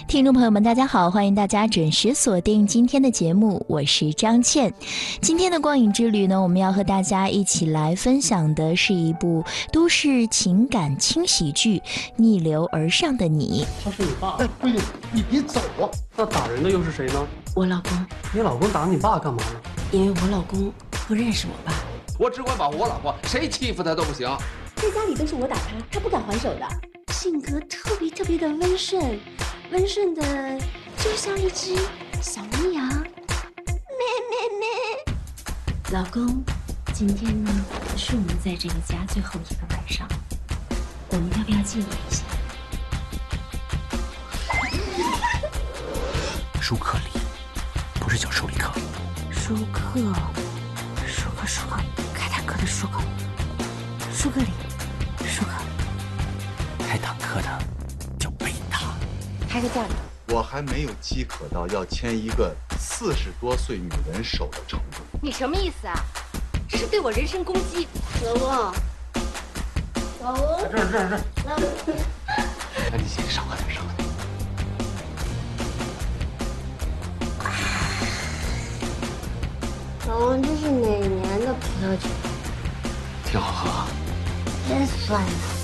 听众朋友们大家好，欢迎大家准时锁定今天的节目，我是张倩。今天的光影之旅呢，我们要和大家一起来分享的是一部都市情感轻喜剧《逆流而上的你》。 他是你爸？ 哎，不行，你别走啊！ 那打人的又是谁呢？ 我老公。 你老公打你爸干嘛呢？ 因为我老公不认识我爸。 我只管保护我老婆，谁欺负她都不行。 在家里都是我打他不敢还手的。性格特别的温顺，温顺的就像一只小绵羊。 老公，今天呢是我们在这个家最后一个晚上，我们要不要纪念一下？ 舒克里，不是叫舒里克。 舒克，开坦克的舒克，舒克里，舒克。 开坦克的叫贝塔。 开个价格。 我还没有饥渴到要牵一个40多岁女人手的程度。 你什么意思啊？这是对我人身攻击。老公， 这儿。 老公， 那你先少喝点。 老公，这是哪年的葡萄酒？ 挺好喝。 真酸。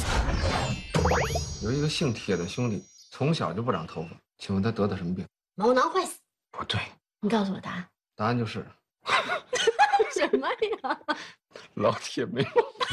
有一个姓铁的兄弟，从小就不长头发，请问他得的什么病？ 毛囊坏死。 不对， 你告诉我答案。 答案就是什么呀？ 老铁没毛。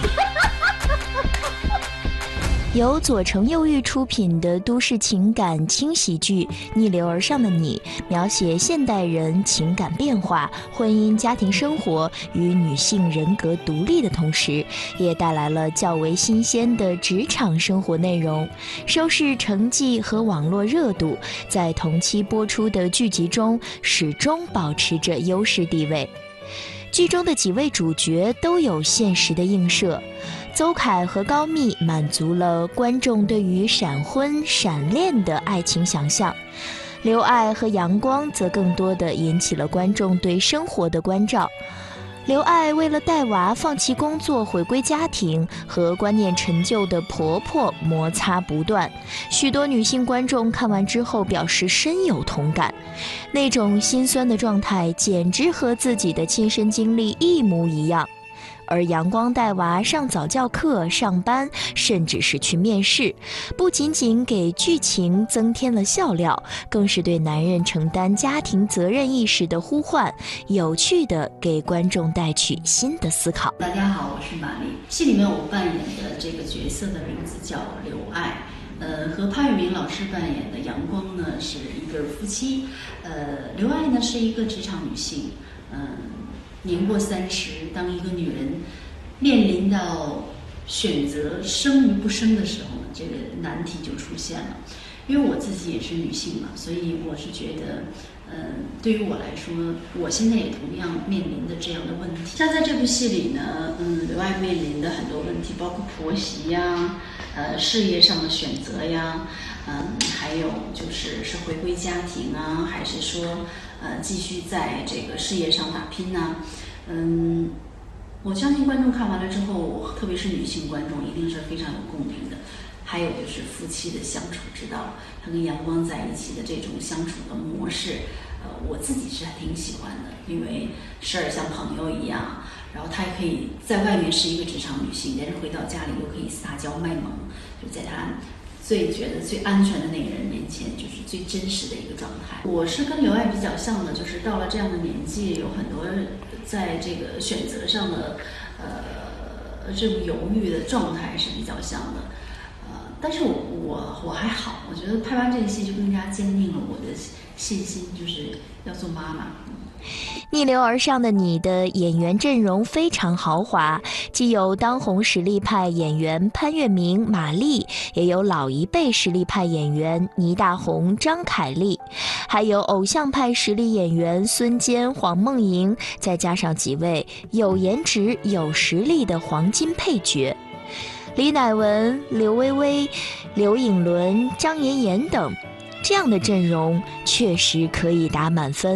由左成右玉出品的都市情感轻喜剧《逆流而上的你》，描写现代人情感变化、婚姻家庭生活与女性人格独立的同时，也带来了较为新鲜的职场生活内容，收视成绩和网络热度，在同期播出的剧集中始终保持着优势地位。剧中的几位主角都有现实的映射，邹凯和高密满足了观众对于闪婚闪恋的爱情想象，刘爱和阳光则更多的引起了观众对生活的关照。刘爱为了带娃放弃工作回归家庭，和观念陈旧的婆婆摩擦不断，许多女性观众看完之后表示深有同感，那种心酸的状态简直和自己的亲身经历一模一样。而阳光带娃上早教课、上班，甚至是去面试，不仅仅给剧情增添了笑料，更是对男人承担家庭责任意识的呼唤，有趣的给观众带去新的思考。 大家好，我是玛丽。戏里面我扮演的这个角色的名字叫刘爱，和潘粤明老师扮演的阳光呢是一对夫妻。刘爱呢是一个职场女性，年过30，当一个女人面临到选择生与不生的时候呢，这个难题就出现了。因为我自己也是女性嘛，所以我是觉得，对于我来说，我现在也同样面临的这样的问题。像在这部戏里呢，刘爱面临的很多问题，包括婆媳呀，事业上的选择呀，还有就是回归家庭啊，还是说继续在这个事业上打拼呢？我相信观众看完了之后，特别是女性观众，一定是非常有共鸣的。还有就是夫妻的相处之道，他跟阳光在一起的这种相处的模式，我自己是挺喜欢的，因为时而像朋友一样，然后她也可以在外面是一个职场女性，但是回到家里又可以撒娇卖萌，就在她觉得最安全的那个人面前，就是最真实的一个状态。我是跟刘爱比较像的，就是到了这样的年纪，有很多在这个选择上的这种犹豫的状态是比较像的。但是我还好，我觉得拍完这个戏就更加坚定了我的信心，就是要做妈妈。 逆流而上的你的演员阵容非常豪华，既有当红实力派演员潘粤明、马丽，也有老一辈实力派演员倪大红、张凯丽，还有偶像派实力演员孙坚、黄梦莹，再加上几位有颜值、有实力的黄金配角。李乃文、刘薇薇、刘颖伦、张妍妍等，这样的阵容确实可以打满分。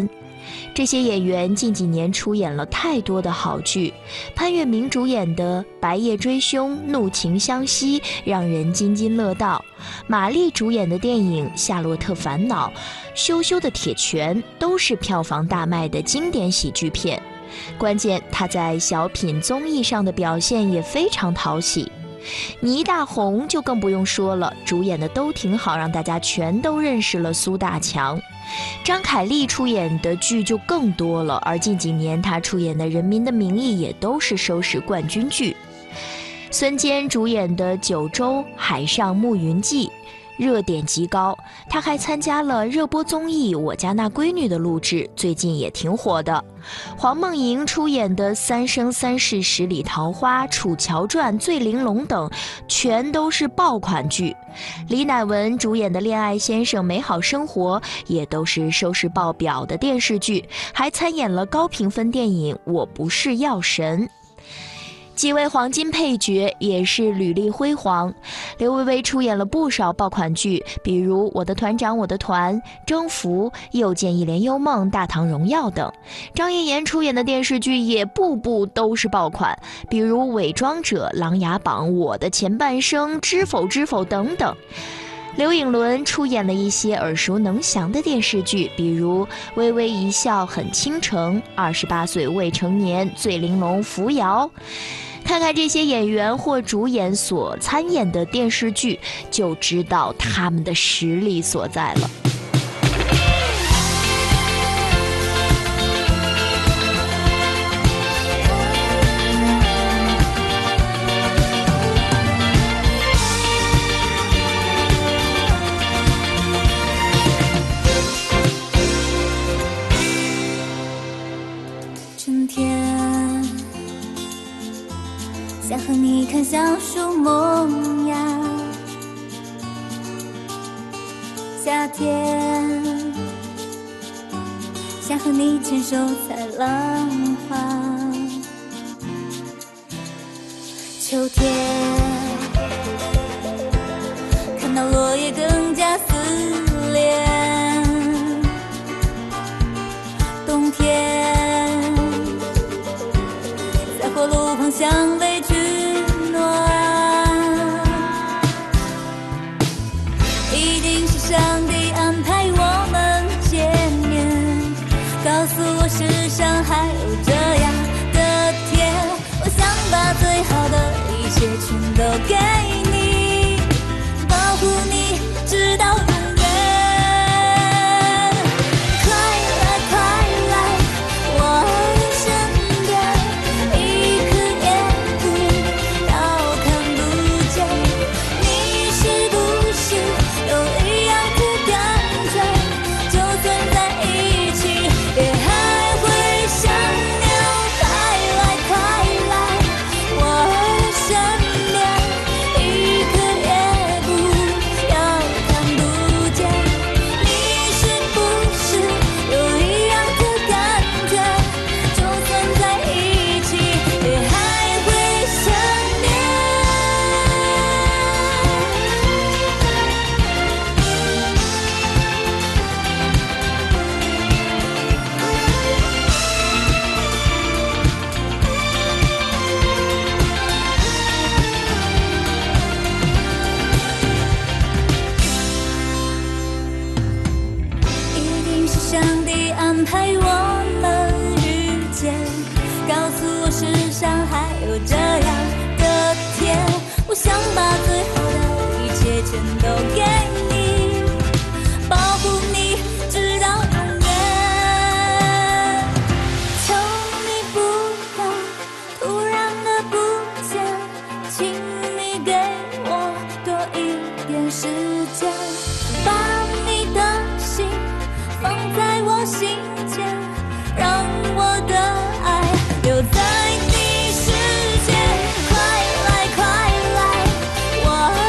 这些演员近几年出演了太多的好剧，潘粤明主演的《白夜追凶》《怒晴湘西》让人津津乐道，马丽主演的电影《夏洛特烦恼》、羞羞的铁拳都是票房大卖的经典喜剧片。关键她在小品综艺上的表现也非常讨喜。倪大红就更不用说了，主演的都挺好，让大家全都认识了苏大强。张凯丽出演的剧就更多了，而近几年她出演的《人民的名义》也都是收视冠军剧。孙坚主演的《九州海上牧云记》热点极高，他还参加了热播综艺《我家那闺女》的录制，最近也挺火的。黄梦莹出演的《三生三世十里桃花》《楚乔传》《醉玲珑》等，全都是爆款剧。李乃文主演的《恋爱先生美好生活》也都是收视爆表的电视剧，还参演了高评分电影《我不是药神》。几位黄金配角也是履历辉煌，刘薇薇出演了不少爆款剧，比如《我的团长我的团》、《征服》、《又见一帘幽梦》、《大唐荣耀》等。张妍妍出演的电视剧也部部都是爆款，比如《伪装者》、《琅琊榜》、《我的前半生》、《知否知否》等等。刘颖伦出演了一些耳熟能详的电视剧，比如《微微一笑很倾城》、28岁未成年、醉玲珑、扶摇。看看这些演员或主演所参演的电视剧，就知道他们的实力所在了。 春天想和你看小树萌芽，夏天想和你牵手采浪花，秋天看到落叶更加撕裂，冬天在火炉旁相偎取暖，一定是上帝安排我们见面，告诉我世上还有这样的天，我想把最好的一切全都给你，保护你直到永远。快来快来我身边，一颗叶不要看不见，你是不是有一样的感觉，就算在一起也还会想念。快来快来我身边，一颗叶不要看不见，你是不是有一样的感觉，就算在一起也还会想念。一定是上帝安排我们遇见，告诉我世上还有这样的天，我想把最好的一切全都给你，保护你直到永远。求你不要突然的不见，请你给我多一点时间，把你的心放在我心间，让我的爱留在你世界。快来快来我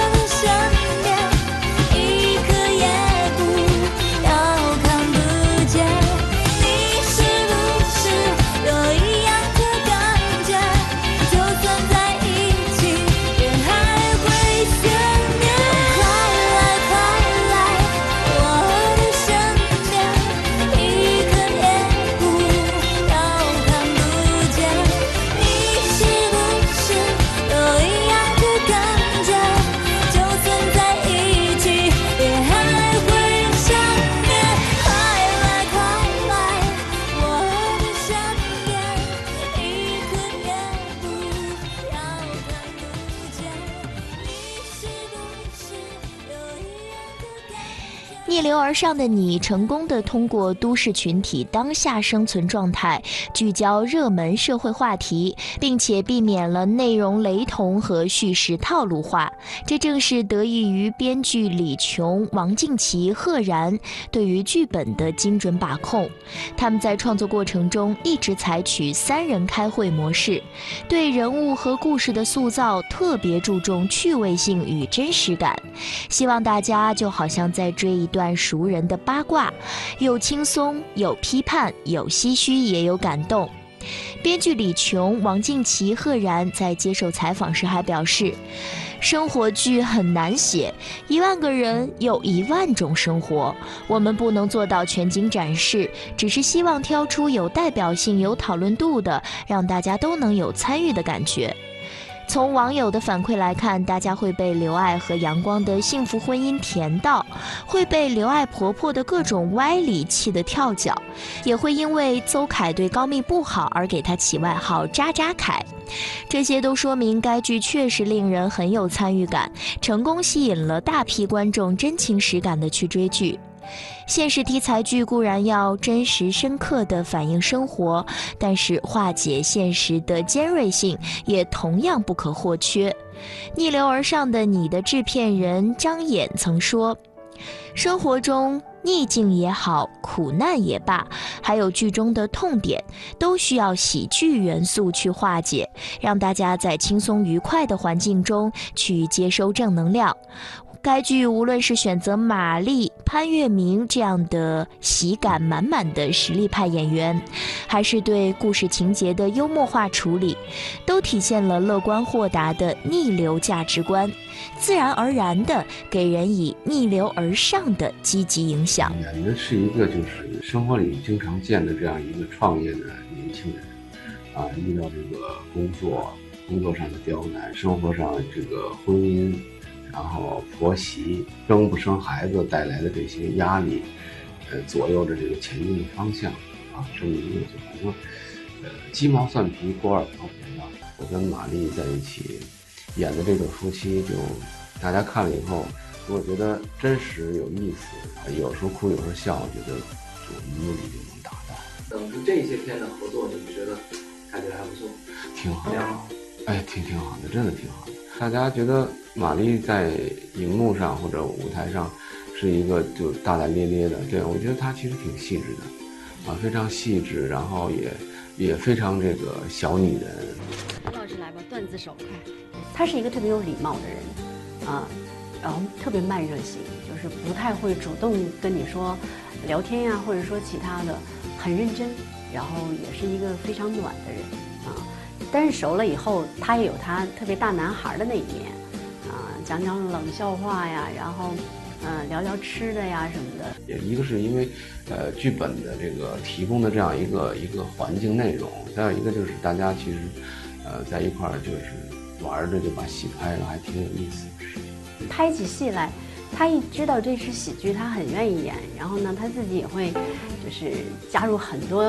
逆流而上的你成功地通过都市群体当下生存状态，聚焦热门社会话题，并且避免了内容雷同和叙事套路化。这正是得益于编剧李琼、王静琪、贺然对于剧本的精准把控。他们在创作过程中一直采取3人开会模式，对人物和故事的塑造特别注重趣味性与真实感，希望大家就好像在追一段熟人的八卦，有轻松，有批判，有唏嘘，也有感动。编剧李琼、王静琪、贺然在接受采访时还表示，生活剧很难写，10000个人有10000种生活，我们不能做到全景展示，只是希望挑出有代表性、有讨论度的，让大家都能有参与的感觉。从网友的反馈来看，大家会被刘爱和阳光的幸福婚姻甜到，会被刘爱婆婆的各种歪理气得跳脚，也会因为邹凯对高密不好而给他起外号渣渣凯。这些都说明该剧确实令人很有参与感，成功吸引了大批观众真情实感地去追剧。现实题材剧固然要真实深刻地反映生活，但是化解现实的尖锐性也同样不可或缺。逆流而上的你的制片人张衍曾说，生活中逆境也好，苦难也罢，还有剧中的痛点，都需要喜剧元素去化解，让大家在轻松愉快的环境中去接收正能量。该剧无论是选择马丽、潘粤明这样的喜感满满的实力派演员，还是对故事情节的幽默化处理，都体现了乐观豁达的逆流价值观，自然而然地给人以逆流而上的积极影响。 演的是一个就是生活里经常见的这样一个创业的年轻人啊，遇到这个工作上的刁难，生活上这个婚姻，然后婆媳生不生孩子带来的这些压力，左右着这个前进的方向啊，这么一个就反正鸡毛蒜皮锅耳旁边吧。我跟马丽在一起演的这对夫妻，就大家看了以后，如果觉得真实有意思，有时候哭有时候笑，我觉得就一目的就能达到。 等着这些天的合作，你们觉得感觉还不错？ 挺好的，哎，挺好的，真的挺好的。大家觉得马丽在荧幕上或者舞台上是一个就大大咧咧的，对，我觉得她其实挺细致的，啊，非常细致，然后也非常这个小女人。 吴老师来吧，段子手快。他是一个特别有礼貌的人，啊，然后特别慢热型，就是不太会主动跟你说聊天呀，或者说其他的，很认真，然后也是一个非常暖的人啊。但是熟了以后，他也有他特别大男孩的那一面，啊，讲讲冷笑话呀，然后，聊聊吃的呀什么的。 也一个是因为，剧本的这个提供的这样一个环境内容，再有一个就是大家其实，在一块儿就是玩着就把戏拍了，还挺有意思。 拍起戏来，他一知道这是喜剧，他很愿意演，然后呢，他自己也会就是加入很多，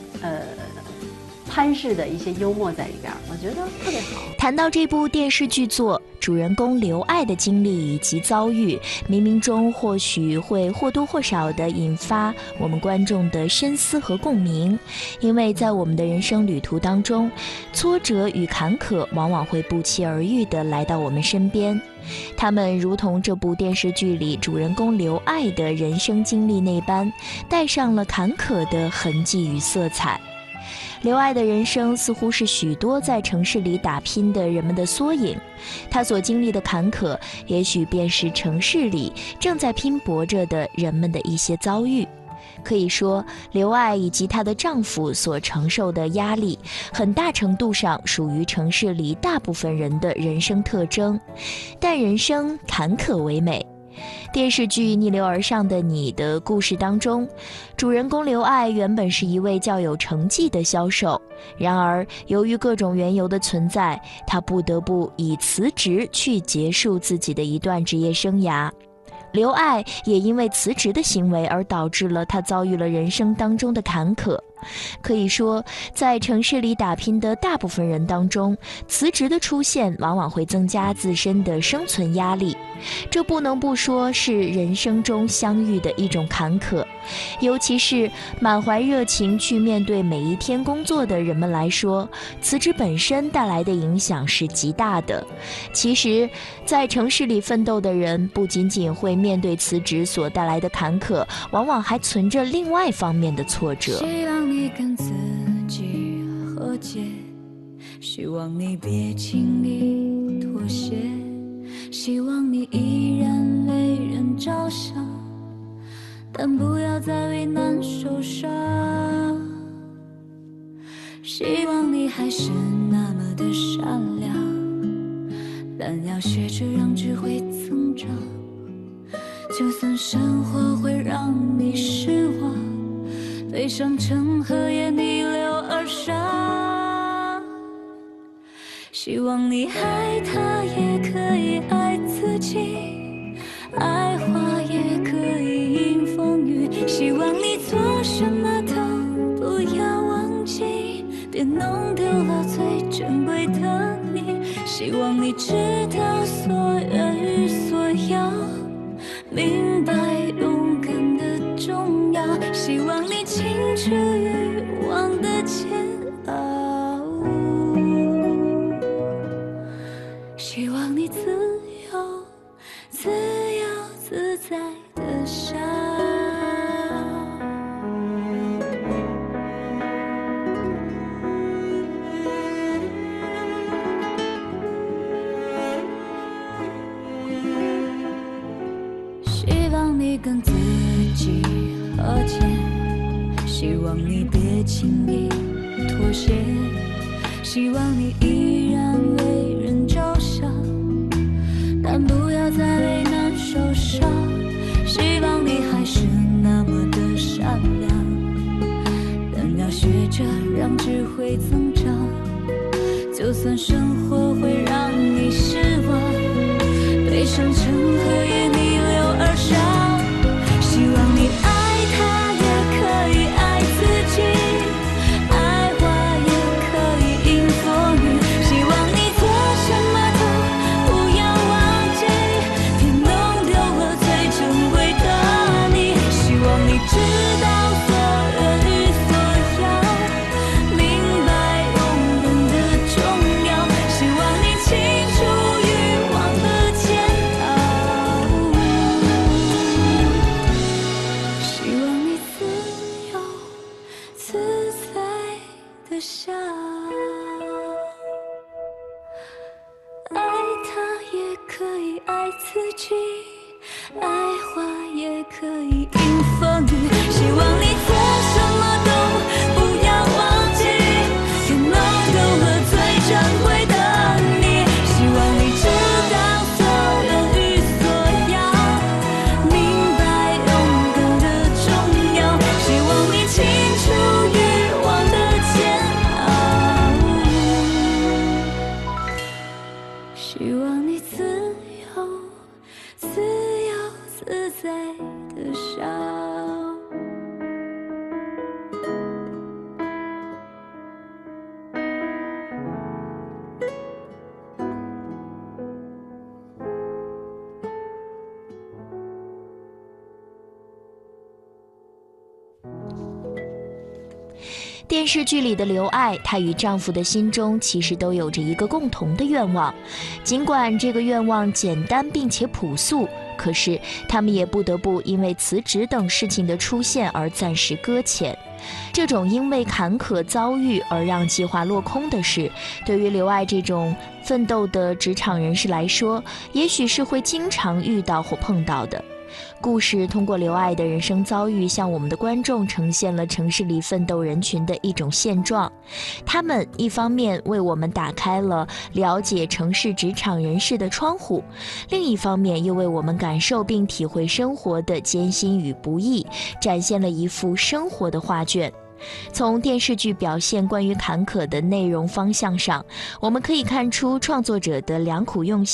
潘氏的一些幽默在里边，我觉得特别好。 谈到这部电视剧作，主人公刘爱的经历以及遭遇，冥冥中或许会或多或少地引发我们观众的深思和共鸣，因为在我们的人生旅途当中，挫折与坎坷往往会不期而遇地来到我们身边，他们如同这部电视剧里主人公刘爱的人生经历那般，带上了坎坷的痕迹与色彩。刘爱的人生似乎是许多在城市里打拼的人们的缩影，他所经历的坎坷，也许便是城市里正在拼搏着的人们的一些遭遇。可以说，刘爱以及她的丈夫所承受的压力，很大程度上属于城市里大部分人的人生特征，但人生坎坷为美。电视剧《逆流而上的你》的故事当中，主人公刘爱原本是一位较有成绩的销售，然而由于各种缘由的存在，她不得不以辞职去结束自己的一段职业生涯。刘爱也因为辞职的行为而导致了她遭遇了人生当中的坎坷。 可以说，在城市里打拼的大部分人当中，辞职的出现往往会增加自身的生存压力，这不能不说是人生中相遇的一种坎坷。尤其是满怀热情去面对每一天工作的人们来说，辞职本身带来的影响是极大的。其实，在城市里奋斗的人，不仅仅会面对辞职所带来的坎坷，往往还存着另外方面的挫折。 希望你跟自己和解，希望你别轻易妥协，希望你依然为人着想，但不要再为难受伤。希望你还是那么的善良，但要学着让智慧增长。就算生活会让你失望，悲伤成河也逆流而上。希望你爱他也可以爱自己，爱花也可以迎风雨。希望你做什么都不要忘记，别弄丢了最珍贵的你。希望你知道所愿与所要，明白勇敢的重要。希望你清楚欲望的煎熬，希望你自由自由自在的笑。希望你跟自己和解，希望你别轻易妥协，希望你依然为人着想，但不要再为难受伤。希望你还是那么的善良，但要学着让智慧增长。就算生活会让你失望，悲伤成河也逆流而上。希望你爱他也可以爱自己，爱花也可以迎风雨。希望你做什么都不要忘记，别弄丢了最珍贵的你。希望你知道所愿与所要，明白勇敢的重要。希望你清楚欲望的煎熬，希望你自由自在的笑。爱他也可以爱自己，爱花也可以迎风雨。希望你做什么都不要忘记，别弄丢了最珍贵的你。希望你知道所愿与所要，明白勇敢的重要。希望你清楚欲望的煎熬，希望你自由自由自在的笑。 电视剧里的刘爱，她与丈夫的心中其实都有着一个共同的愿望，尽管这个愿望简单并且朴素，可是他们也不得不因为辞职等事情的出现而暂时搁浅。这种因为坎坷遭遇而让计划落空的事，对于刘爱这种奋斗的职场人士来说，也许是会经常遇到或碰到的。故事通过刘爱的人生遭遇，向我们的观众呈现了城市里奋斗人群的一种现状。他们一方面为我们打开了了解城市职场人士的窗户，另一方面又为我们感受并体会生活的艰辛与不易，展现了一幅生活的画卷。从电视剧表现关于坎坷的内容方向上，我们可以看出创作者的良苦用心。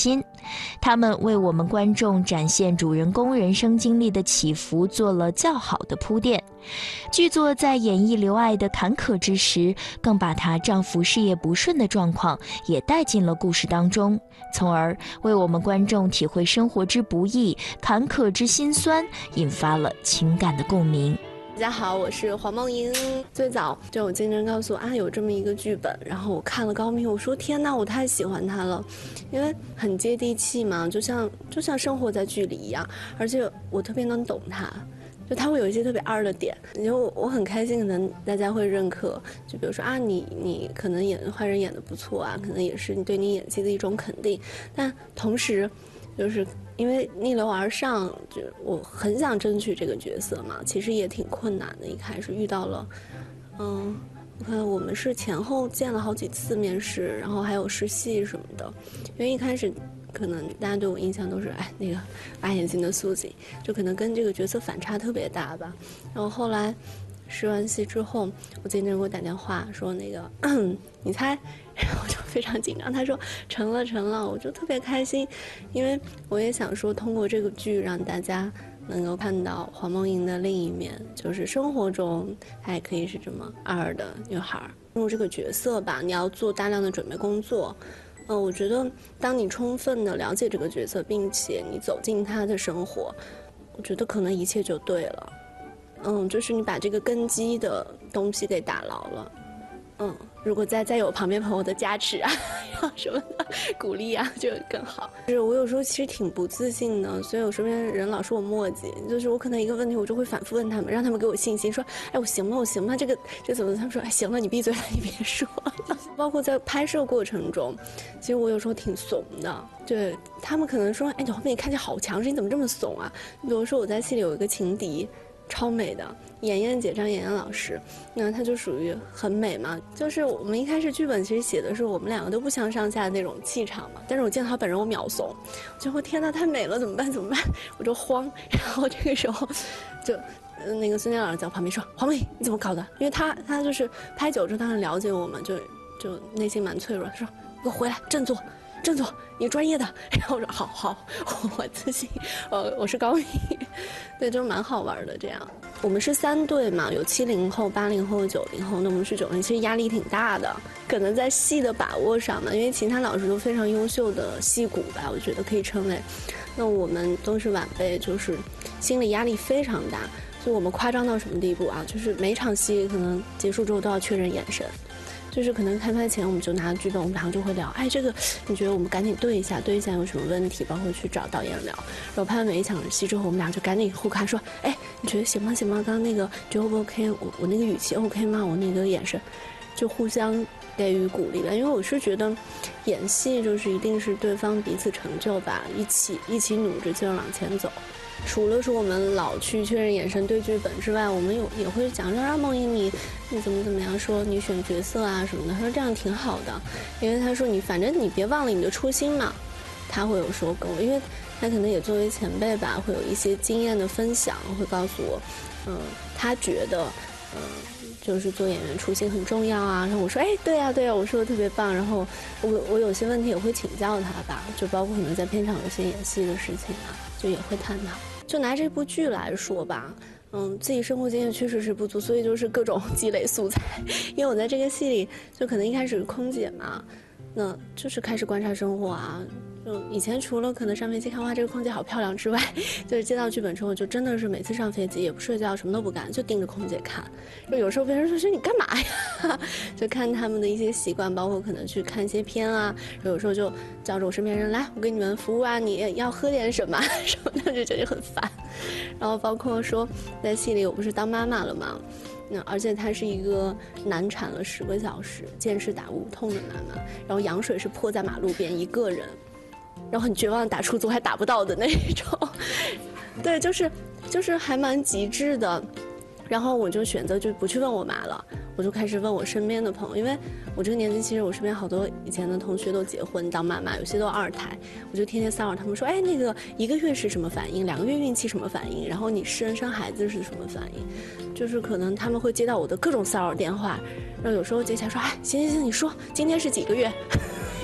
他们为我们观众展现主人公人生经历的起伏做了较好的铺垫。剧作在演绎刘爱的坎坷之时，更把她丈夫事业不顺的状况也带进了故事当中，从而为我们观众体会生活之不易、坎坷之辛酸，引发了情感的共鸣。 大家好，我是黄梦莹。最早就有经纪人告诉我啊，有这么一个剧本，然后我看了高明，我说天哪，我太喜欢它了，因为很接地气嘛，就像生活在剧里一样，而且我特别能懂它。就他会有一些特别二的点，就我很开心，可能大家会认可。就比如说啊，你可能演坏人演得不错啊，可能也是对你演技的一种肯定。但同时，就是因为逆流而上，就我很想争取这个角色嘛，其实也挺困难的。一开始遇到了，我看我们是前后见了好几次面试，然后还有试戏什么的，因为一开始。可能大家对我印象都是那个大眼睛的苏锦，就可能跟这个角色反差特别大吧。然后后来试完戏之后，我经纪人给我打电话说那个你猜，然后我就非常紧张。他说成了，我就特别开心，因为我也想说通过这个剧让大家能够看到黄梦莹的另一面，就是生活中她也可以是这么二的女孩。进入这个角色吧，你要做大量的准备工作。我觉得当你充分的了解这个角色，并且你走进他的生活，我觉得可能一切就对了。就是你把这个根基的东西给打牢了。如果再有旁边朋友的加持啊，什么的鼓励啊，就更好。就是我有时候其实挺不自信的，所以我身边人老说我磨叽。就是我可能一个问题，我就会反复问他们，让他们给我信心，说，我行吗？这怎么？他们说，行了，你闭嘴了，你别说了。包括在拍摄过程中，其实我有时候挺怂的。对他们可能说，你后面看起来好强势，你怎么这么怂啊？比如说我在戏里有一个情敌。超美的妍妍姐，张妍妍老师，那她就属于很美嘛。就是我们一开始剧本其实写的是我们两个都不相上下的那种气场嘛，但是我见到她本人我秒怂，我就说天哪，太美了，怎么办？我就慌。然后这个时候就那个孙健老师在我旁边说，黄梦莹你怎么搞的？因为他就是拍久之后他很了解我们，就内心蛮脆弱，他说给我回来振作，你专业的。然后我说好，我自信，我是高明。对，就是蛮好玩的这样。我们是3队嘛，有70后、80后、90后，那我们是90，其实压力挺大的。可能在戏的把握上嘛，因为其他老师都非常优秀的戏骨吧，我觉得可以称为。那我们都是晚辈，就是心理压力非常大。所以我们夸张到什么地步啊？就是每场戏可能结束之后都要确认眼神。就是可能开拍前我们就拿剧本，我们两个就会聊，这个你觉得我们赶紧对一下有什么问题，包括去找导演聊。然后拍完每一场戏之后，我们俩就赶紧互看说，你觉得行吗？刚刚那个觉得 OK， 我那个语气 OK 吗？我那个眼神，就互相给予鼓励吧。因为我是觉得演戏就是一定是对方彼此成就吧，一起努着劲儿往前走。除了说我们老去确认眼神对剧本之外，我们也会讲说让梦莹你怎么样，说你选角色啊什么的。他说这样挺好的，因为他说反正你别忘了你的初心嘛。他会有说跟我，因为他可能也作为前辈吧，会有一些经验的分享，会告诉我，他觉得就是做演员初心很重要啊。然后我说对呀，我说的特别棒。然后我有些问题也会请教他吧，就包括可能在片场有些演戏的事情啊，就也会探讨。就拿这部剧来说吧，自己生活经验确实是不足，所以就是各种积累素材。因为我在这个戏里，就可能一开始是空姐嘛，那就是开始观察生活啊。就以前除了可能上飞机看哇这个空姐好漂亮之外，就是接到剧本之后，就真的是每次上飞机也不睡觉，什么都不干，就盯着空姐看。就有时候别人说你干嘛呀？就看他们的一些习惯，包括可能去看一些片啊。有时候就叫着我身边人来，我给你们服务啊，你要喝点什么什么的，就觉得很烦。然后包括说在戏里我不是当妈妈了吗？而且他是一个难产了10个小时，见势打无痛的妈妈，然后羊水是泼在马路边一个人。然后很绝望的打出租还打不到的那种，对，就是还蛮极致的。然后我就选择就不去问我妈了，我就开始问我身边的朋友，因为我这个年纪其实我身边好多以前的同学都结婚当妈妈，有些都2胎，我就天天骚扰他们说，那个1个月是什么反应，2个月孕期什么反应，然后你生孩子是什么反应，就是可能他们会接到我的各种骚扰电话，然后有时候接起来说，行，你说今天是几个月？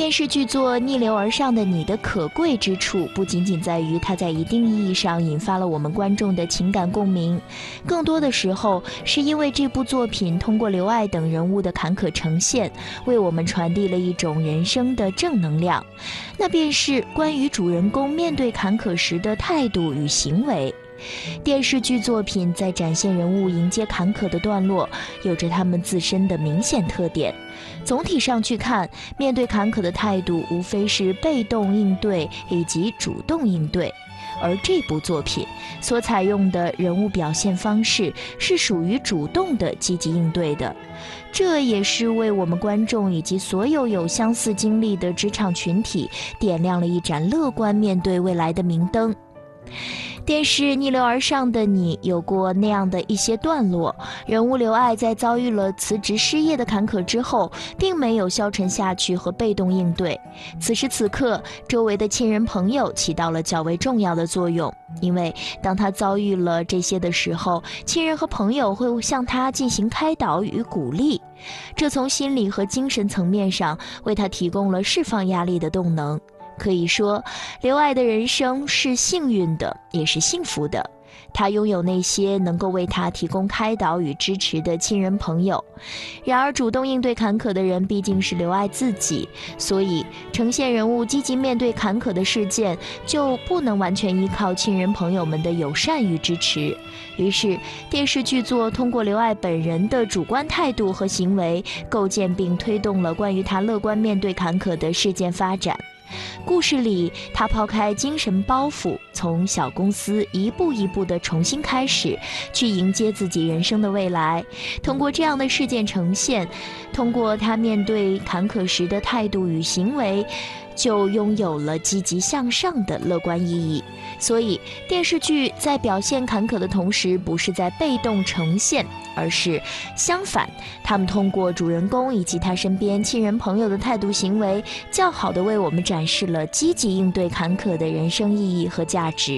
电视剧作《逆流而上的你》的可贵之处，不仅仅在于它在一定意义上引发了我们观众的情感共鸣，更多的时候是因为这部作品通过刘爱等人物的坎坷呈现，为我们传递了一种人生的正能量，那便是关于主人公面对坎坷时的态度与行为。电视剧作品在展现人物迎接坎坷的段落，有着他们自身的明显特点。总体上去看，面对坎坷的态度无非是被动应对以及主动应对，而这部作品所采用的人物表现方式是属于主动的积极应对的，这也是为我们观众以及所有有相似经历的职场群体点亮了一盏乐观面对未来的明灯。电视《逆流而上的你》有过那样的一些段落，人物刘爱在遭遇了辞职失业的坎坷之后，并没有消沉下去和被动应对。此时此刻，周围的亲人朋友起到了较为重要的作用，因为当他遭遇了这些的时候，亲人和朋友会向他进行开导与鼓励，这从心理和精神层面上为他提供了释放压力的动能。可以说，刘爱的人生是幸运的，也是幸福的。他拥有那些能够为他提供开导与支持的亲人朋友。然而，主动应对坎坷的人毕竟是刘爱自己，所以呈现人物积极面对坎坷的事件，就不能完全依靠亲人朋友们的友善与支持。于是，电视剧作通过刘爱本人的主观态度和行为，构建并推动了关于他乐观面对坎坷的事件发展。故事里，他抛开精神包袱，从小公司一步一步地重新开始，去迎接自己人生的未来。通过这样的事件呈现，通过他面对坎坷时的态度与行为，就拥有了积极向上的乐观意义。所以，电视剧在表现坎坷的同时，不是在被动呈现，而是相反，他们通过主人公以及他身边亲人朋友的态度行为，较好地为我们展示了积极应对坎坷的人生意义和价值。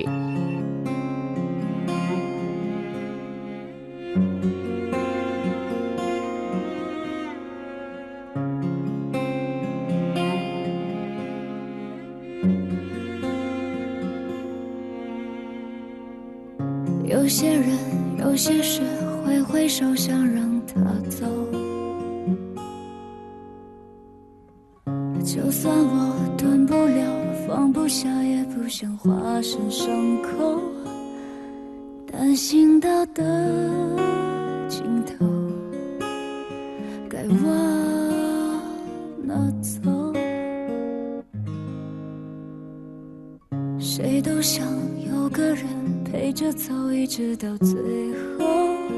有些人，有些事，挥挥手想让他走。就算我断不了，放不下，也不想化身伤口。但行道的尽头，该往哪走？谁都想有个人陪着走，一直到最后。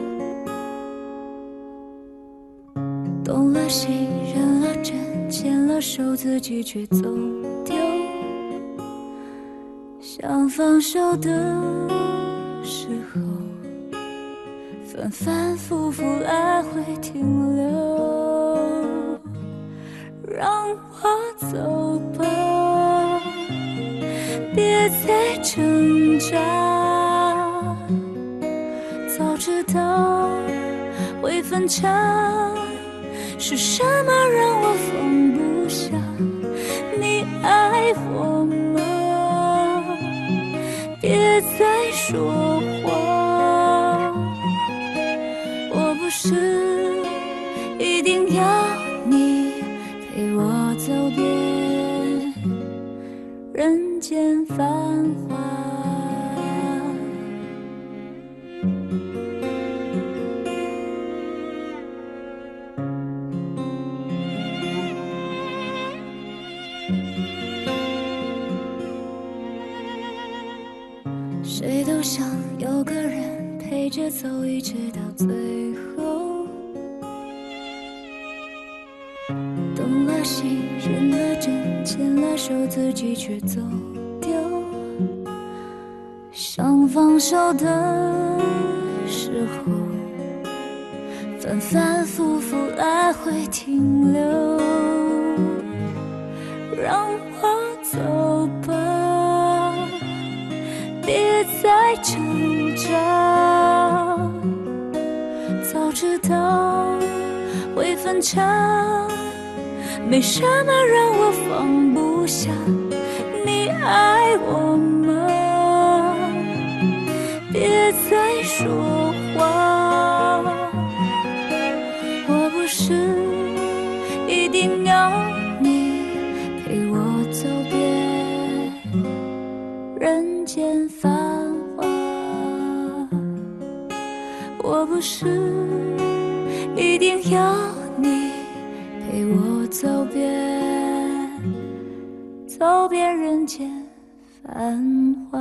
动了心，认了真，牵了手，自己却走丢。想放手的时候，反反复复来回停留。让我走吧，别再挣扎。早知道会分岔，是什么让我放不下？你爱我吗？别再说话，我不是一定要你陪我走遍人间繁华。谁都想有个人陪着走，一直到最后。动了心，认了真，牵了手，自己却走丢。想放手的时候，反反复复来回停留。让我走吧，别再挣扎。早知道会分岔， 没什么让我放不下，你爱我吗？别再说话，我不是一定要你陪我走遍人间繁华，我不是一定要你陪我走遍人间繁华。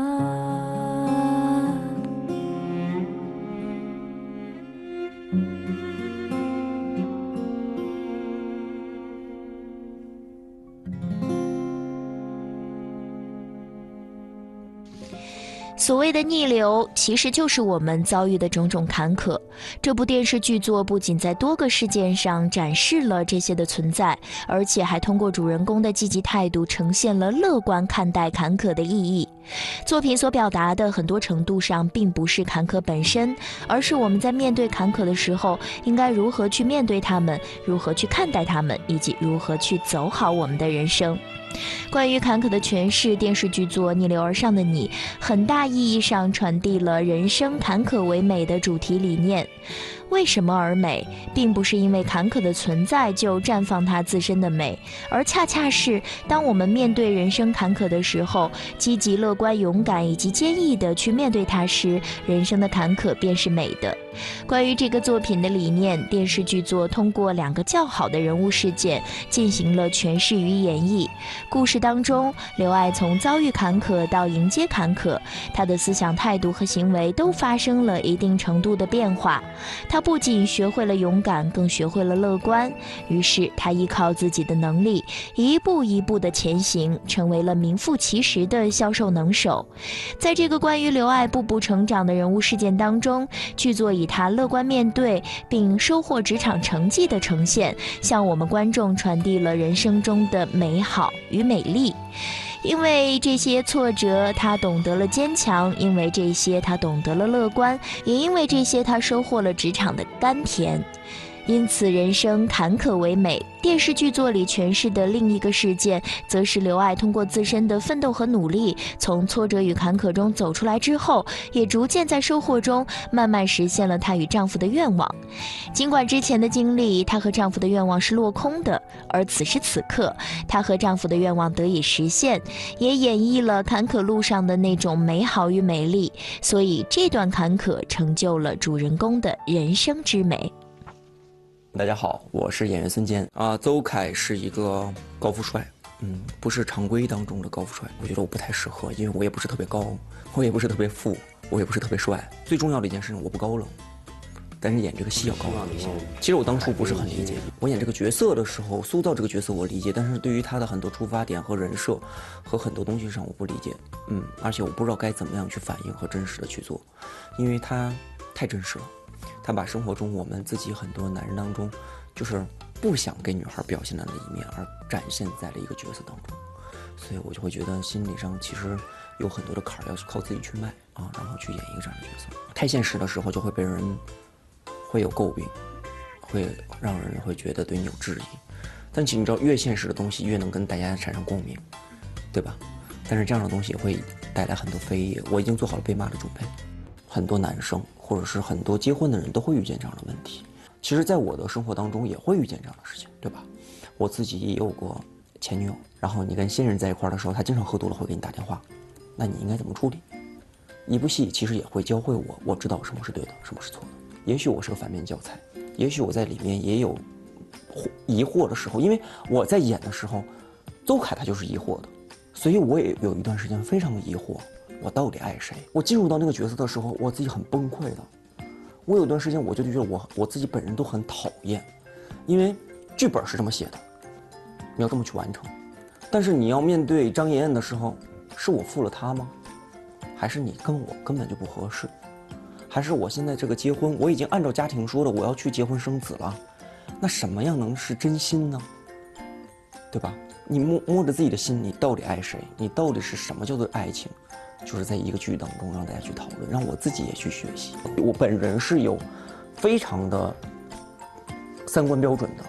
所谓的逆流，其实就是我们遭遇的种种坎坷。这部电视剧作不仅在多个事件上展示了这些的存在，而且还通过主人公的积极态度，呈现了乐观看待坎坷的意义。作品所表达的很多程度上，并不是坎坷本身，而是我们在面对坎坷的时候，应该如何去面对他们，如何去看待他们，以及如何去走好我们的人生。关于坎坷的诠释，电视剧作《逆流而上的你》很大意义上传递了人生坎坷为美的主题理念。为什么而美，并不是因为坎坷的存在就绽放它自身的美，而恰恰是当我们面对人生坎坷的时候，积极乐观勇敢以及坚毅地去面对它时，人生的坎坷便是美的。关于这个作品的理念，电视剧作通过2个较好的人物事件进行了诠释与演绎。故事当中，刘爱从遭遇坎坷到迎接坎坷，她的思想态度和行为都发生了一定程度的变化。她不仅学会了勇敢，更学会了乐观。于是她依靠自己的能力，一步一步的前行，成为了名副其实的销售能手。在这个关于刘爱步步成长的人物事件当中，剧作以她乐观面对并收获职场成绩的呈现，向我们观众传递了人生中的美好与美丽。因为这些挫折，他懂得了坚强；因为这些，他懂得了乐观；也因为这些，他收获了职场的甘甜。因此，人生坎坷为美。电视剧作里诠释的另一个事件，则是刘爱通过自身的奋斗和努力，从挫折与坎坷中走出来之后，也逐渐在收获中慢慢实现了她与丈夫的愿望。尽管之前的经历，她和丈夫的愿望是落空的，而此时此刻，她和丈夫的愿望得以实现，也演绎了坎坷路上的那种美好与美丽。所以，这段坎坷成就了主人公的人生之美。 大家好，我是演员孙坚啊。邹凯是一个高富帅，不是常规当中的高富帅，我觉得我不太适合，因为我也不是特别高，我也不是特别富，我也不是特别帅。最重要的一件事情，我不高冷，但是演这个戏要高冷一些。其实我当初不是很理解，我演这个角色的时候，塑造这个角色我理解，但是对于他的很多出发点和人设和很多东西上我不理解，而且我不知道该怎么样去反应和真实的去做，因为他太真实了。他把生活中我们自己很多男人当中，就是不想给女孩表现的那一面，而展现在了一个角色当中，所以我就会觉得心理上其实有很多的坎儿要靠自己去迈啊，然后去演一个这样的角色。太现实的时候就会被人会有诟病，会让人会觉得对你有质疑。但其实你知道，越现实的东西越能跟大家产生共鸣，对吧？但是这样的东西也会带来很多非议。我已经做好了被骂的准备。很多男生或者是很多结婚的人都会遇见这样的问题，其实在我的生活当中也会遇见这样的事情，对吧？我自己也有过前女友，然后你跟新人在一块的时候，他经常喝多了会给你打电话，那你应该怎么处理？一部戏其实也会教会我知道什么是对的，什么是错的。也许我是个反面教材，也许我在里面也有疑惑的时候，因为我在演的时候，邹凯他就是疑惑的，所以我也有一段时间非常的疑惑。我到底爱谁？我进入到那个角色的时候，我自己很崩溃的。我有段时间我就觉得我自己本人都很讨厌，因为剧本是这么写的，你要这么去完成。但是你要面对张妍妍的时候，是我负了她吗？还是你跟我根本就不合适？还是我现在这个结婚，我已经按照家庭说了，我要去结婚生子了，那什么样能是真心呢？对吧？你摸着自己的心，你到底爱谁？你到底是什么叫做爱情？就是在一个剧当中让大家去讨论，让我自己也去学习。我本人是有非常的三观标准的，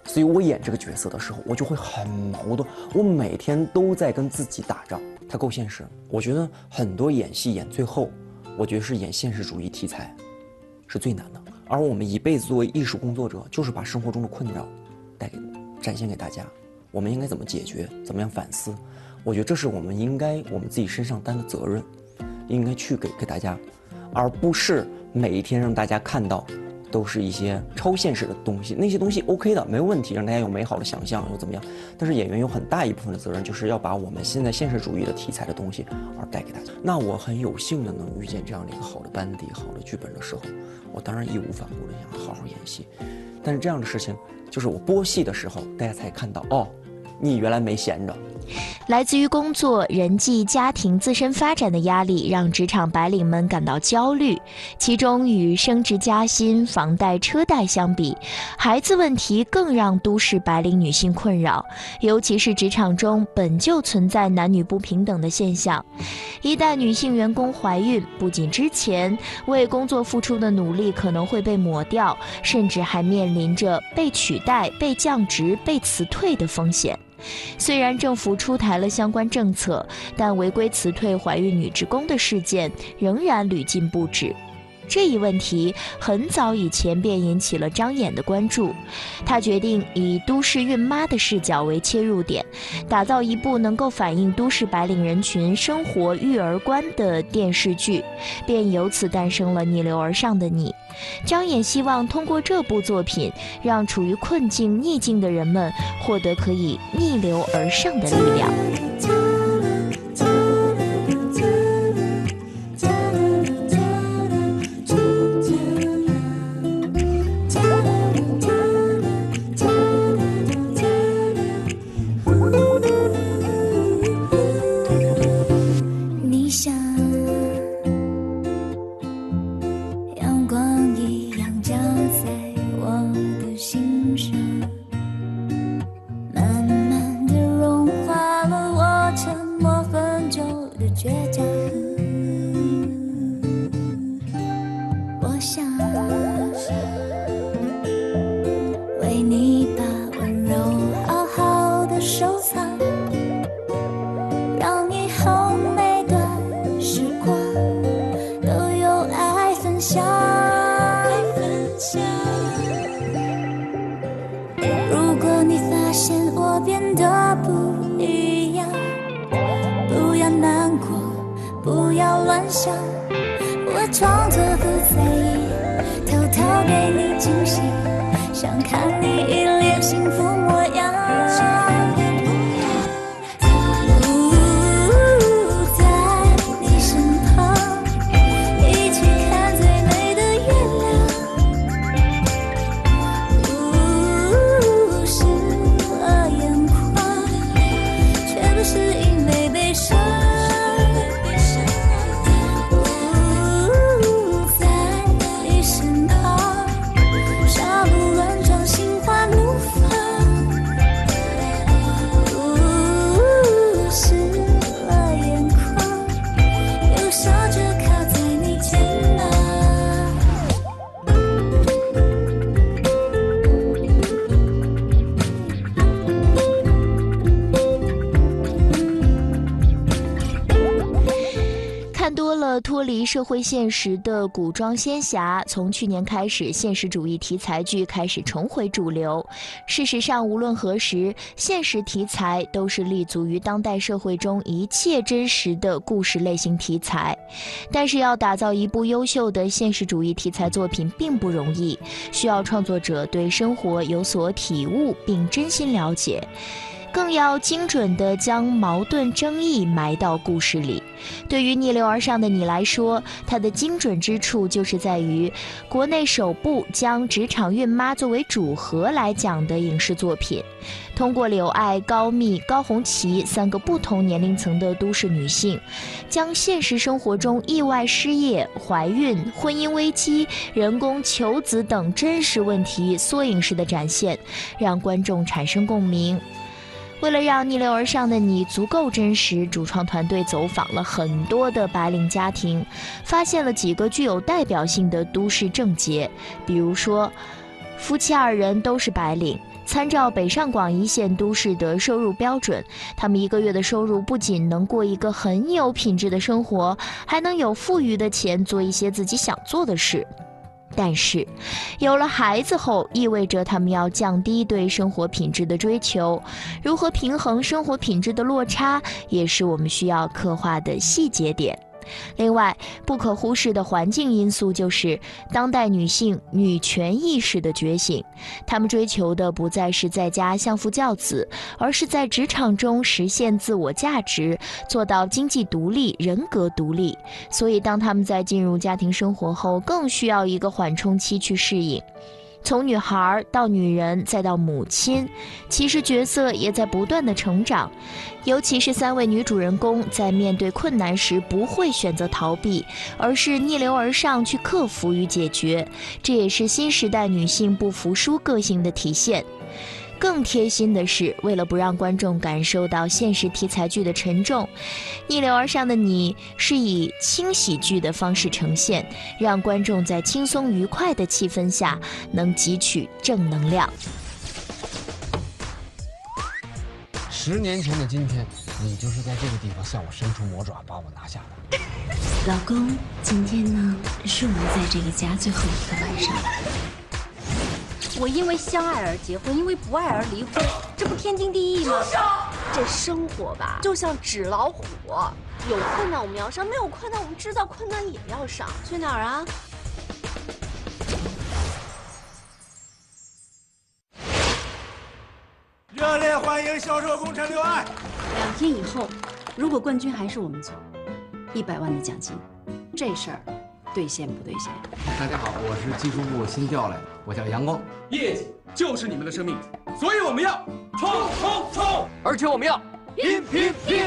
所以我演这个角色的时候，我就会很矛盾，我每天都在跟自己打仗，它够现实。我觉得很多演戏演最后，我觉得是演现实主义题材，是最难的。而我们一辈子作为艺术工作者，就是把生活中的困扰展现给大家，我们应该怎么解决，怎么样反思？我觉得这是我们自己身上担的责任，应该去给大家，而不是每一天让大家看到都是一些超现实的东西。那些东西 OK 的，没有问题，让大家有美好的想象又怎么样？但是演员有很大一部分的责任，就是要把我们现在现实主义的题材的东西而带给大家。那我很有幸的能遇见这样的一个好的班底、好的剧本的时候，我当然义无反顾的想好好演戏。但是这样的事情，就是我播戏的时候，大家才看到哦，你原来没闲着。 来自于工作、人际、家庭自身发展的压力，让职场白领们感到焦虑。其中与升职加薪、房贷车贷相比，孩子问题更让都市白领女性困扰，尤其是职场中本就存在男女不平等的现象。一旦女性员工怀孕，不仅之前为工作付出的努力可能会被抹掉，甚至还面临着被取代、被降职、被辞退的风险。虽然政府出台了相关政策，但违规辞退怀孕女职工的事件仍然屡禁不止。这一问题很早以前便引起了张演的关注，他决定以都市孕妈的视角为切入点，打造一部能够反映都市白领人群生活育儿观的电视剧，便由此诞生了《逆流而上的你》。张演希望通过这部作品，让处于困境逆境的人们获得可以逆流而上的力量。 如果你发现我变得不一样，不要难过，不要乱想，我装作不在意，偷偷给你惊喜，想看你一脸幸福模样。 脱离社会现实的古装仙侠，从去年开始，现实主义题材剧开始重回主流。事实上，无论何时，现实题材都是立足于当代社会中一切真实的故事类型题材。但是，要打造一部优秀的现实主义题材作品并不容易，需要创作者对生活有所体悟并真心了解。更要精准地将矛盾争议埋到故事里。对于逆流而上的你来说，它的精准之处就是在于国内首部将职场孕妈作为主核来讲的影视作品，通过柳爱、高蜜、高红旗三个不同年龄层的都市女性，将现实生活中意外失业、怀孕、婚姻危机、人工求子等真实问题缩影式的展现，让观众产生共鸣。为了让逆流而上的你足够真实，主创团队走访了很多的白领家庭，发现了几个具有代表性的都市症结，比如说夫妻2人都是白领。参照北上广1线都市的收入标准，他们1个月的收入不仅能过一个很有品质的生活，还能有富余的钱做一些自己想做的事。但是，有了孩子后，意味着他们要降低对生活品质的追求。如何平衡生活品质的落差，也是我们需要刻画的细节点。另外，不可忽视的环境因素就是当代女性女权意识的觉醒。她们追求的不再是在家相夫教子，而是在职场中实现自我价值，做到经济独立、人格独立。所以，当她们在进入家庭生活后，更需要一个缓冲期去适应。从女孩到女人，再到母亲，其实角色也在不断的成长。尤其是3位女主人公在面对困难时，不会选择逃避，而是逆流而上去克服与解决。这也是新时代女性不服输个性的体现。更贴心的是，为了不让观众感受到现实题材剧的沉重，《逆流而上的你》是以轻喜剧的方式呈现，让观众在轻松愉快的气氛下能汲取正能量。 10年前的今天，你就是在这个地方向我伸出魔爪，把我拿下的。 老公，今天呢，是我们在这个家最后一个晚上。 我因为相爱而结婚，因为不爱而离婚，这不天经地义吗？这生活吧，就像纸老虎，有困难我们要上，没有困难我们知道困难也要上。去哪儿啊？ 热烈欢迎销售功臣刘爱。 2天以后，如果冠军还是我们组，100万的奖金，这事儿兑现不兑现？ 大家好，我是技术部新调来的，我叫杨光。 业绩就是你们的生命，所以我们要冲冲冲！ 而且我们要拼拼拼！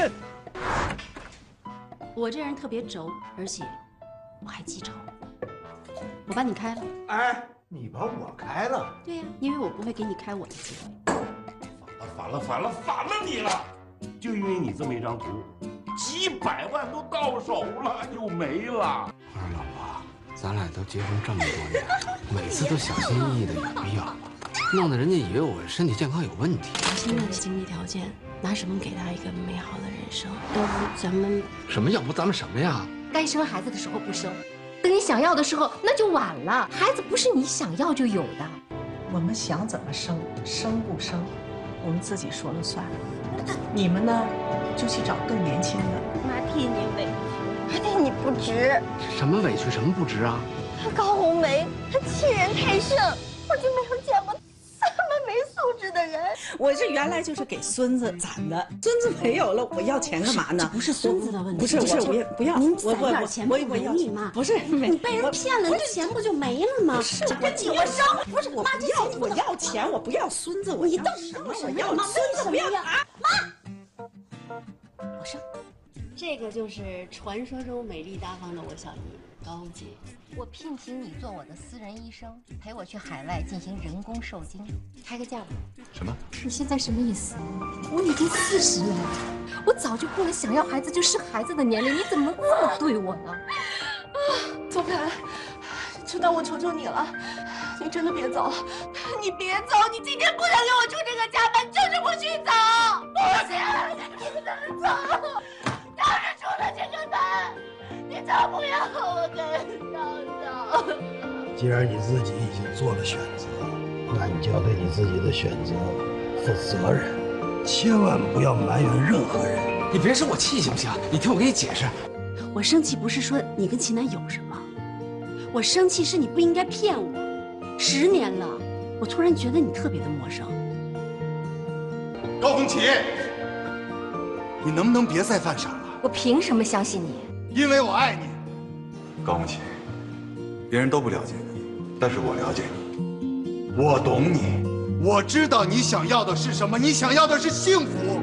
我这人特别轴，而且我还记仇。我把你开了。 哎，你把我开了？ 对呀，因为我不会给你开我的机会。 反了你了！就因为你这么一张图，几百万都到手了又没了。 我说老婆，咱俩都结婚这么多年，每次都小心翼翼的，有必要吗？弄得人家以为我身体健康有问题。 现在的经济条件，拿什么给他一个美好的人生？要不咱们什么？要不咱们什么呀？ 该生孩子的时候不生，等你想要的时候那就晚了。孩子不是你想要就有的。 我们想怎么生，生不生，我们自己说了算。你们呢，就去找更年轻的。 妈替你委屈，还替你不值。 什么委屈，什么不值啊？ 他高红梅，他欺人太甚，我就没有见过这么没素质的人。 我这原来就是给孙子攒的，孙子没有了，我要钱干嘛呢？ 这不是孙子的问题， 不是，我不要。 您攒点钱不没你吗？ 不是， 你被人骗了，那钱不就没了吗？ 这跟你我生，不是我不要，我要钱，我不要孙子，我要什么？我要孙子，不要啊！ 妈，我生。这个就是传说中美丽大方的我小姨，高姐。 我聘请你做我的私人医生，陪我去海外进行人工受精，开个价吧。 什么？ 你现在什么意思？我已经40了，我早就过了想要孩子就生孩子的年龄，你怎么这么对我呢？ 总裁，春丹，我求求你了，你真的别走，你别走，你今天不想给我出这个家门，就是不许走，不行，你不能走，要是出了这个门，你就不要和我跟上走。 既然你自己已经做了选择，那你就要对你自己的选择负责任，千万不要埋怨任何人。 你别生我气行不行？你听我给你解释。 我生气不是说你跟秦南有什么，我生气是你不应该骗我。10年了，我突然觉得你特别的陌生。 高峰奇，你能不能别再犯傻了？ 我凭什么相信你？ 因为我爱你。高峰奇，别人都不了解你，但是我了解你，我懂你，我知道你想要的是什么，你想要的是幸福。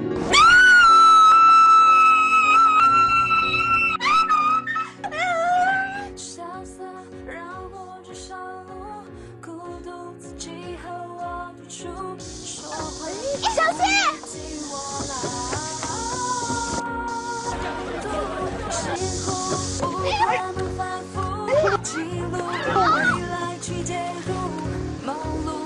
记录未来去揭露，忙碌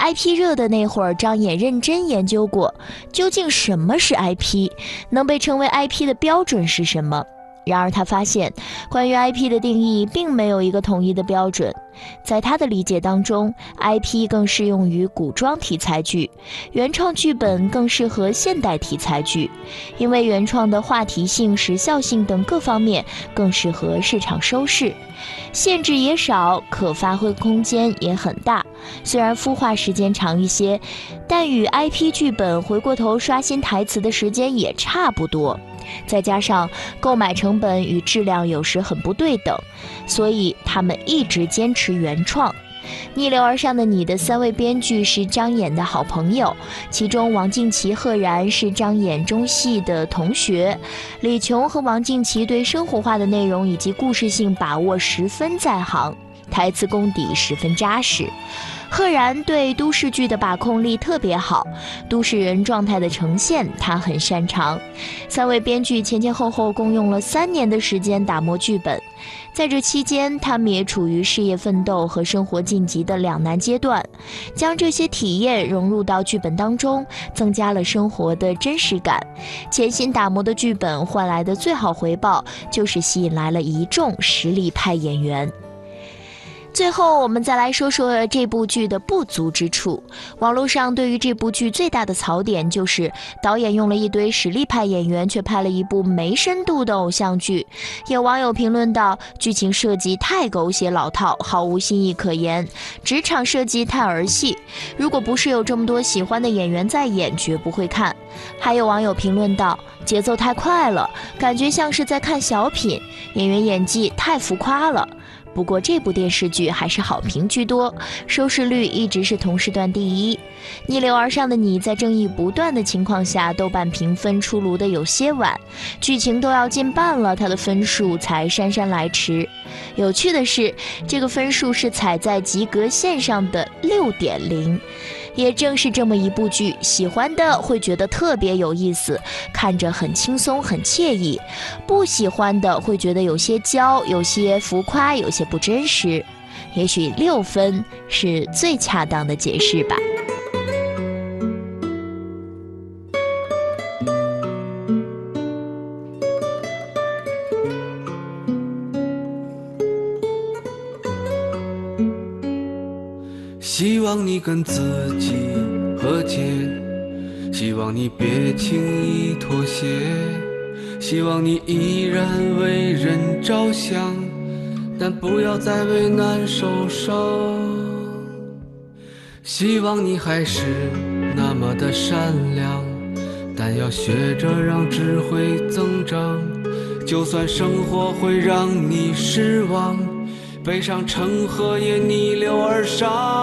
IP 热的那会儿，张演认真研究过，究竟什么是 IP， 能被称为 IP 的标准是什么。然而他发现，关于 IP 的定义并没有一个统一的标准。在他的理解当中， IP 更适用于古装题材剧，原创剧本更适合现代题材剧，因为原创的话题性、时效性等各方面更适合市场收视，限制也少，可发挥空间也很大。虽然孵化时间长一些，但与 IP 剧本回过头刷新台词的时间也差不多。再加上购买成本与质量有时很不对等，所以他们一直坚持原创。逆流而上的你的3位编剧是张演的好朋友，其中王静琪、贺然是张演中戏的同学。李琼和王静琪对生活化的内容以及故事性把握十分在行，台词功底十分扎实。贺然对都市剧的把控力特别好，都市人状态的呈现他很擅长。3位编剧前后共用了3年的时间打磨剧本，在这期间他们也处于事业奋斗和生活晋级的两难阶段，将这些体验融入到剧本当中，增加了生活的真实感。潜心打磨的剧本换来的最好回报就是吸引来了一众实力派演员。最后我们再来说说这部剧的不足之处。网络上对于这部剧最大的槽点就是导演用了一堆实力派演员，却拍了一部没深度的偶像剧。有网友评论道，剧情设计太狗血老套，毫无新意可言，职场设计太儿戏，如果不是有这么多喜欢的演员在演，绝不会看。还有网友评论道，节奏太快了，感觉像是在看小品，演员演技太浮夸了。不过这部电视剧还是好评居多，收视率一直是同时段第一。逆流而上的你在争议不断的情况下，豆瓣评分出炉的有些晚，剧情都要近半了，它的分数才姗姗来迟。有趣的是，这个分数是踩在及格线上的 6.0。也正是这么一部剧，喜欢的会觉得特别有意思，看着很轻松很惬意，不喜欢的会觉得有些娇，有些浮夸，有些不真实。也许6分是最恰当的解释吧。 希望你跟自己和解，希望你别轻易妥协，希望你依然为人着想，但不要再为难受伤。希望你还是那么的善良，但要学着让智慧增长，就算生活会让你失望，悲伤成河也逆流而上。